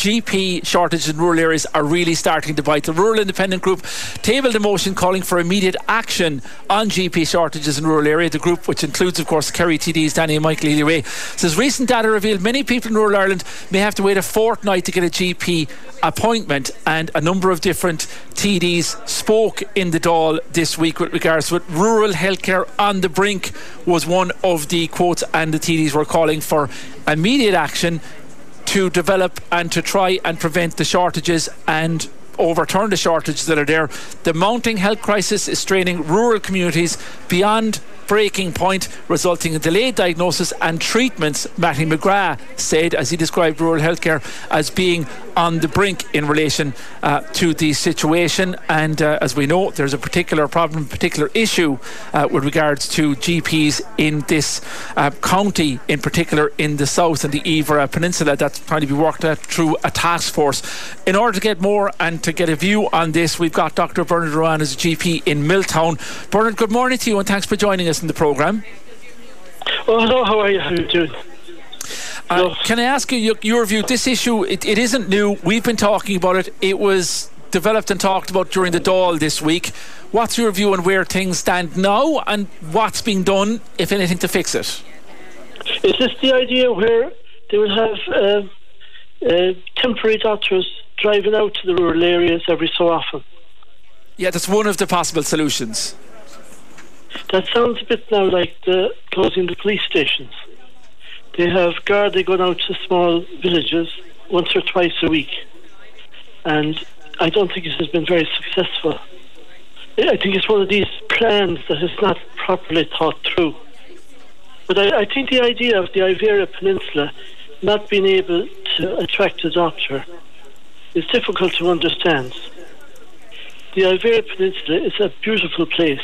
GP shortages in rural areas are really starting to bite. The Rural Independent Group tabled a motion calling for immediate action on GP shortages in rural areas. The group, which includes, of course, Kerry TDs Danny and Michael Ely-Ray, says recent data revealed many people in rural Ireland may have to wait a fortnight to get a GP appointment, and a number of different TDs spoke in the Dáil this week with regards to it. Rural healthcare on the brink was one of the quotes, and the TDs were calling for immediate action to develop and to try and prevent the shortages and overturn the shortages that are there. The mounting health crisis is straining rural communities beyond breaking point, resulting in delayed diagnosis and treatments. Matty McGrath said, as he described rural healthcare as being on the brink in relation to the situation. And as we know, there's a particular problem, particular issue with regards to GPs in this county, in particular in the south and the Iveragh Peninsula. That's trying to be worked out through a task force. In order to get more and to get a view on this, we've got Dr. Bernard Ruane as a GP in Milltown. Bernard, good morning to you, and thanks for joining us in the programme. Oh, hello, how are you? How are you doing? Can I ask you your view? This issue, it isn't new. We've been talking about it. It was developed and talked about during the Dáil this week. What's your view on where things stand now and what's being done, if anything, to fix it? Is this the idea where they will have temporary doctors driving out to the rural areas every so often? Yeah, that's one of the possible solutions. That sounds a bit now like the closing the police stations. They have Gardaí going out to small villages once or twice a week, and I don't think it has been very successful. I think it's one of these plans that is not properly thought through. But I think the idea of the Iveragh Peninsula not being able to attract a doctor is difficult to understand. The Iveragh Peninsula is a beautiful place.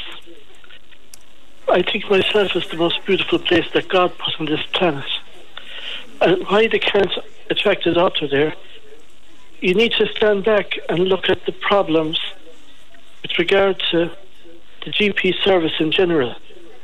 I think myself it's the most beautiful place that God put on this planet. And why they can't attract a doctor there, you need to stand back and look at the problems with regard to the GP service in general.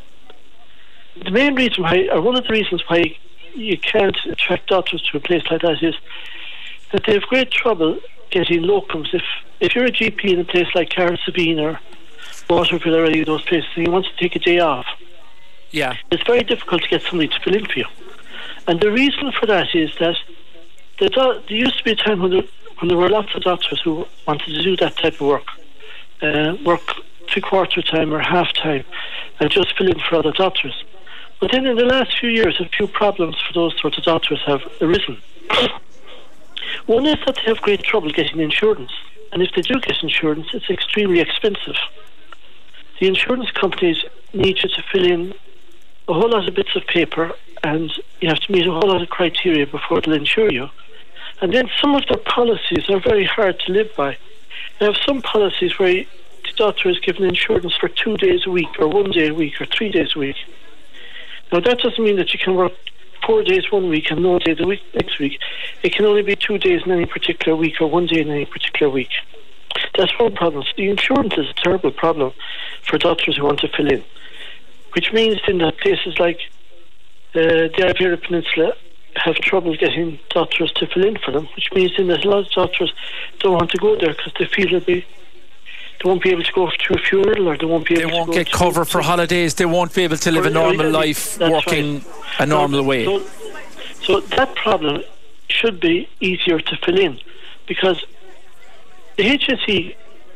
The main reason why, or one of the reasons why you can't attract doctors to a place like that is that they have great trouble getting locums. If you're a GP in a place like Carrigsabeen or Waterville or any of those places and you want to take a day off, it's very difficult to get somebody to fill in for you. And the reason for that is that there used to be a time when there were lots of doctors who wanted to do that type of work 3/4 time or half time, and just fill in for other doctors. But then in the last few years, a few problems for those sorts of doctors have arisen. One is that they have great trouble getting insurance, and if they do get insurance, it's extremely expensive. The insurance companies need you to fill in a whole lot of bits of paper, and you have to meet a whole lot of criteria before they'll insure you. And then some of their policies are very hard to live by. They have some policies where the doctor is given insurance for 2 days a week, or 1 day a week, or 3 days a week. Now that doesn't mean that you can work 4 days one week and no day the week next week. It can only be 2 days in any particular week, or 1 day in any particular week. That's one problem. So the insurance is a terrible problem for doctors who want to fill in, which means in that places like the Iveragh Peninsula have trouble getting doctors to fill in for them, which means then that a lot of doctors don't want to go there because they feel they won't be able to go to a funeral, or they won't get cover for holidays. They won't be able to live a normal life working a normal way. So that problem should be easier to fill in, because the HSE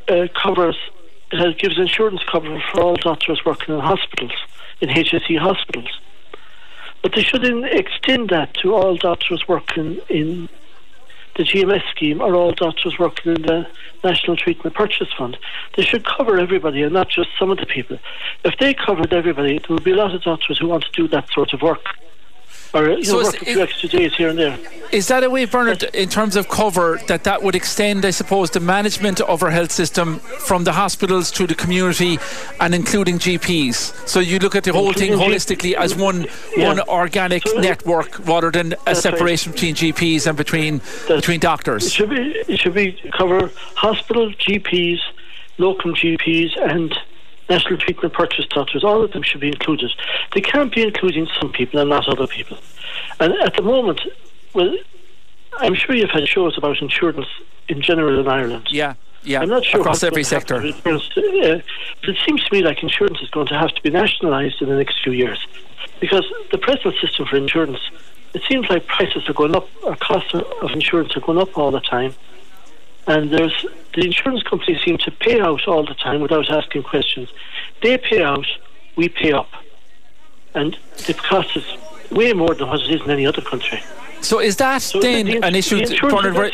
gives insurance cover for all doctors working in hospitals, in HSE hospitals. But they should extend that to all doctors working in the GMS scheme, or all doctors working in the National Treatment Purchase Fund. They should cover everybody and not just some of the people. If they covered everybody, there would be a lot of doctors who want to do that sort of work, or work a few extra days here and there. Is that a way, Bernard, in terms of cover, that would extend, I suppose, the management of our health system from the hospitals to the community, and including GPs? So you look at the whole thing holistically as one organic network, rather than a separation between GPs and between doctors. It should be cover hospital GPs, locum GPs, and National Treatment Purchase doctors. All of them should be included. They can't be including some people and not other people. And at the moment, well, I'm sure you've had shows about insurance in general in Ireland. Yeah. I'm not sure across every sector. But it seems to me like insurance is going to have to be nationalised in the next few years, because the present system for insurance, it seems like prices are going up, or costs of insurance are going up all the time, and the insurance companies seem to pay out all the time without asking questions. They pay out, we pay up, and the cost is way more than what it is in any other country. So is that then an issue? That's a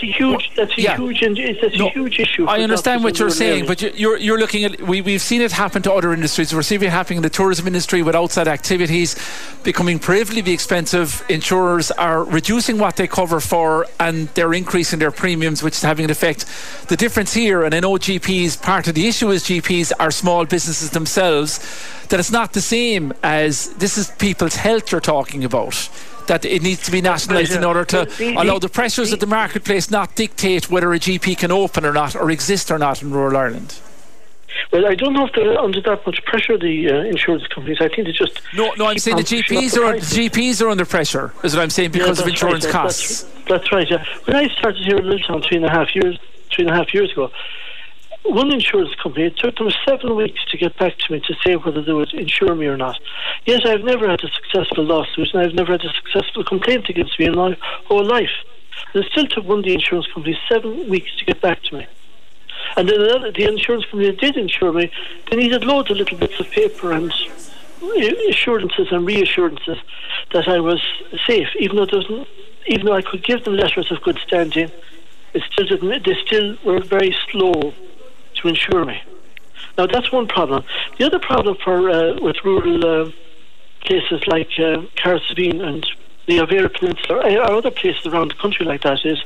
huge issue. I understand what you're saying, but you're looking at, we've seen it happen to other industries. We're seeing it happening in the tourism industry with outside activities becoming prohibitively expensive. Insurers are reducing what they cover for, and they're increasing their premiums, which is having an effect. The difference here, and I know GPs, part of the issue is GPs are small businesses themselves, that it's not the same as, this is people's health you're talking about, that it needs to be nationalised in order to allow the pressures of the marketplace not dictate whether a GP can open or not, or exist or not in rural Ireland. Well, I don't know if they're under that much pressure, the insurance companies. I think they just... No, I'm saying the GPs are under pressure, is what I'm saying, because of insurance costs. That's right, yeah. When I started here in Littlestown 3.5 years ago, one insurance company, it took them 7 weeks to get back to me to say whether they would insure me or not. Yes, I've never had a successful lawsuit, and I've never had a successful complaint against me in my whole life. And it still took one of the insurance companies 7 weeks to get back to me. And then the insurance company that did insure me, they needed loads of little bits of paper and assurances and reassurances that I was safe, even though I could give them letters of good standing. They still were very slow to insure me. Now that's one problem. The other problem with rural places like Carsaveen and the Avera Peninsula, or other places around the country like that, is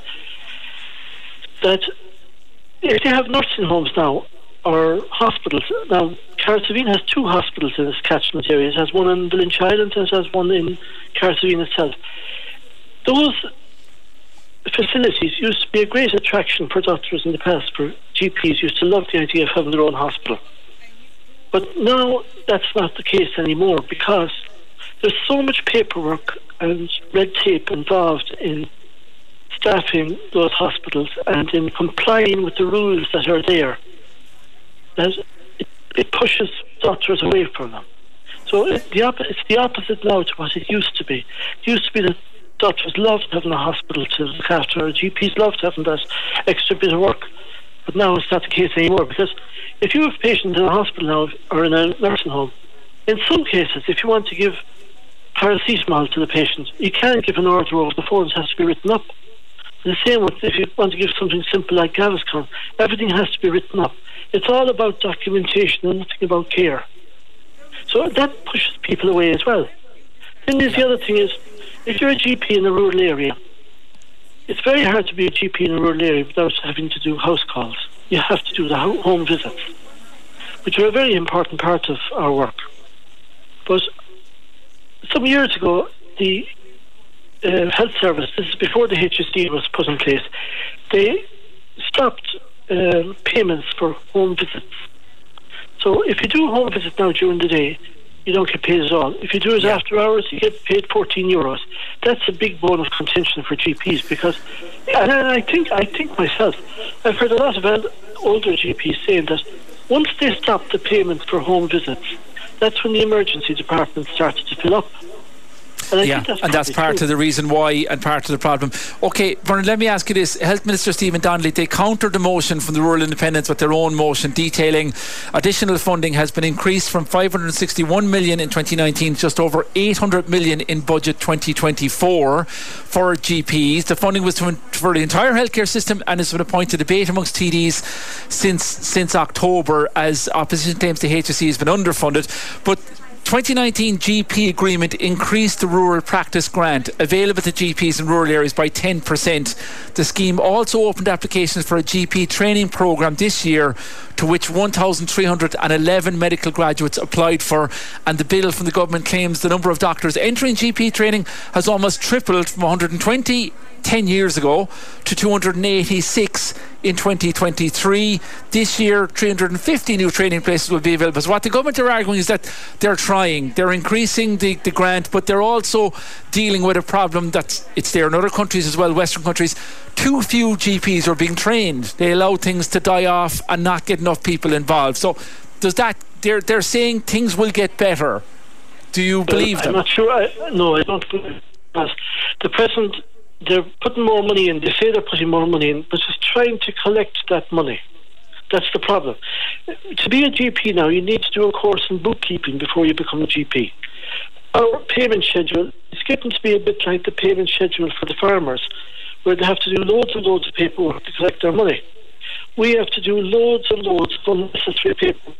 that if they have nursing homes now, or hospitals, now Carsaveen has 2 hospitals in its catchment area. It has one in Village Island and it has one in Carsaveen itself. Those facilities used to be a great attraction for doctors in the past. For GPs used to love the idea of having their own hospital, but now that's not the case anymore, because there's so much paperwork and red tape involved in staffing those hospitals and in complying with the rules that are there, that it pushes doctors away from them. So it's the opposite now to what it used to be. It used to be that doctors loved having a hospital to look after, or GPs loved having that extra bit of work. But now it's not the case anymore, because if you have patients in a hospital now or in a nursing home, in some cases, if you want to give paracetamol to the patient, you can't give an order over the phone. It has to be written up. The same with if you want to give something simple like Gaviscon, everything has to be written up. It's all about documentation and nothing about care. So that pushes people away as well. Then there's the other thing is, if you're a GP in a rural area, it's very hard to be a GP in a rural area without having to do house calls. You have to do the home visits, which are a very important part of our work. But some years ago, the health service, this is before the HSE was put in place, they stopped payments for home visits. So if you do a home visit now during the day, you don't get paid at all. If you do it after hours, you get paid €14. That's a big bone of contention for GPs, because, and I think myself, I've heard a lot of older GPs saying that once they stop the payments for home visits, that's when the emergency department started to fill up. And that's part of the reason why and part of the problem. OK, Bernard, let me ask you this. Health Minister Stephen Donnelly, they countered the motion from the Rural Independents with their own motion detailing additional funding has been increased from 561 million in 2019 to just over 800 million in budget 2024 for GPs. The funding was for the entire healthcare system and has been a point of debate amongst TDs since October, as opposition claims the HSE has been underfunded. But 2019 GP agreement increased the rural practice grant available to GPs in rural areas by 10%. The scheme also opened applications for a GP training programme this year, to which 1,311 medical graduates applied for, and the bill from the government claims the number of doctors entering GP training has almost tripled from 120 10 years ago to 286 in 2023. This year, 350 new training places will be available. So what the government are arguing is that they're trying, they're increasing the grant, but they're also dealing with a problem it's there in other countries as well, Western countries. Too few GPs are being trained. They allow things to die off and not get enough people involved. So does that, they're saying things will get better. Do you believe them? I'm not sure. No, I don't believe it. Because the present, they're putting more money in. They say they're putting more money in, but just trying to collect that money. That's the problem. To be a GP now, you need to do a course in bookkeeping before you become a GP. Our payment schedule is getting to be a bit like the payment schedule for the farmers, where they have to do loads and loads of paperwork to collect their money. We have to do loads and loads of unnecessary paperwork.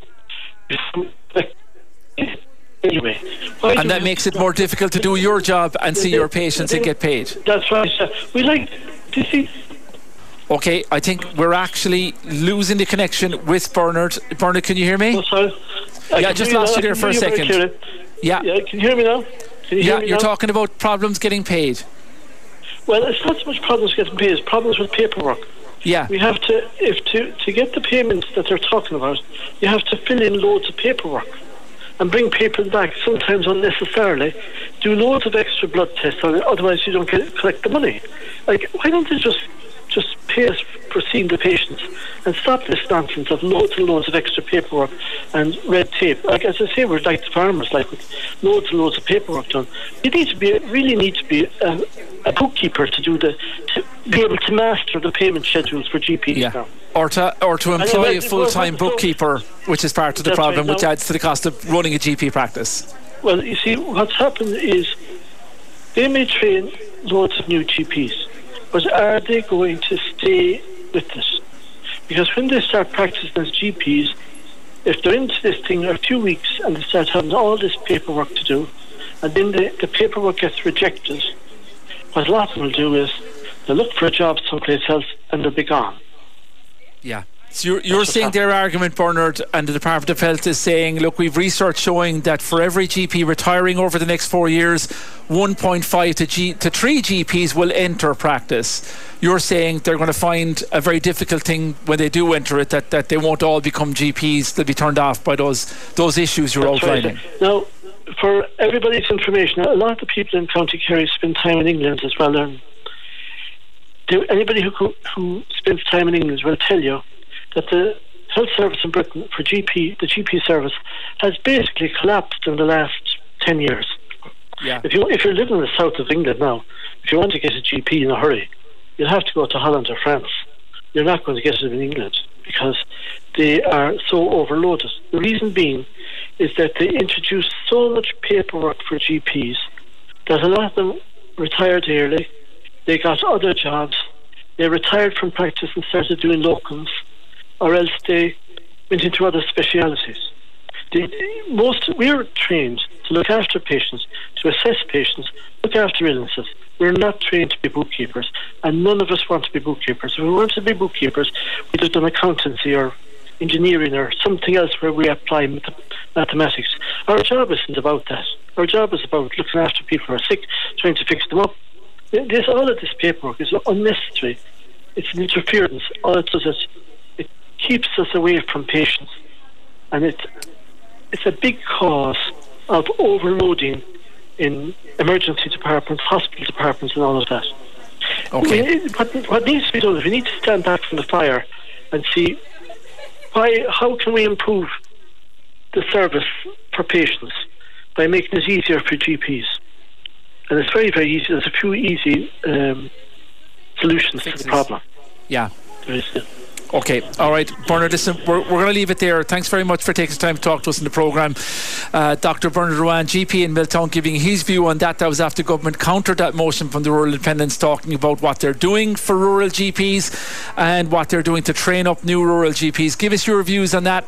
Anyway, and that makes it more difficult to do your job and see your patients and get paid. That's right. We like to see. Okay, I think we're actually losing the connection with Bernard. Bernard, can you hear me? Oh, sorry. I just lost you there for a second. Yeah, can you hear me now? You're talking about problems getting paid. Well, it's not so much problems getting paid; it's problems with paperwork. Yeah, we have to to get the payments that they're talking about. You have to fill in loads of paperwork and bring people back, sometimes unnecessarily, do loads of extra blood tests, otherwise you don't collect the money. Like, why don't they just pay us for seeing the patients and stop this nonsense of loads and loads of extra paperwork and red tape? Like, as I say, we're like the farmers, like with loads and loads of paperwork done. You really need to be a bookkeeper to be able to master the payment schedules for GPs now. Or to employ a full-time bookkeeper, which is part of the problem, which adds to the cost of running a GP practice. Well, you see, what's happened is they may train loads of new GPs, but are they going to stay with this? Because when they start practicing as GPs, if they're into this thing a few weeks and they start having all this paperwork to do, and then the paperwork gets rejected, what a lot of them will do is they'll look for a job someplace else and they'll be gone. Yeah. So you're saying their argument, Bernard, and the Department of Health is saying, look, we've research showing that for every GP retiring over the next 4 years, 1.5 to 3 GPs will enter practice. You're saying they're going to find a very difficult thing when they do enter it, that they won't all become GPs. They'll be turned off by those issues you're outlining. Right. Now, for everybody's information, a lot of the people in County Kerry spend time in England as well. Anybody who spends time in England will tell you that the health service in Britain for the GP service has basically collapsed in the last 10 years. Yeah. If you're living in the south of England now, if you want to get a GP in a hurry, you'll have to go to Holland or France. You're not going to get it in England because they are so overloaded. The reason being is that they introduced so much paperwork for GPs that a lot of them retired early. They got other jobs. They retired from practice and started doing locums, or else they went into other specialities. We're trained to look after patients, to assess patients, look after illnesses. We're not trained to be bookkeepers, and none of us want to be bookkeepers. If we want to be bookkeepers, we'd have done accountancy or engineering or something else where we apply mathematics. Our job isn't about that. Our job is about looking after people who are sick, trying to fix them up. All of this paperwork is unnecessary. It's an interference. All it does is it keeps us away from patients, and it's a big cause of overloading in emergency departments, hospital departments, and all of that. Okay. What needs to be done is we need to stand back from the fire and see how can we improve the service for patients by making it easier for GPs. And it's very, very easy. There's a few easy solutions to the problem. Yeah. There is, yeah. Okay, all right, Bernard, listen, we're going to leave it there. Thanks very much for taking the time to talk to us in the programme. Dr. Bernard Ruane, GP in Milltown, giving his view on that. That was after government countered that motion from the Rural Independents, talking about what they're doing for rural GPs and what they're doing to train up new rural GPs. Give us your views on that.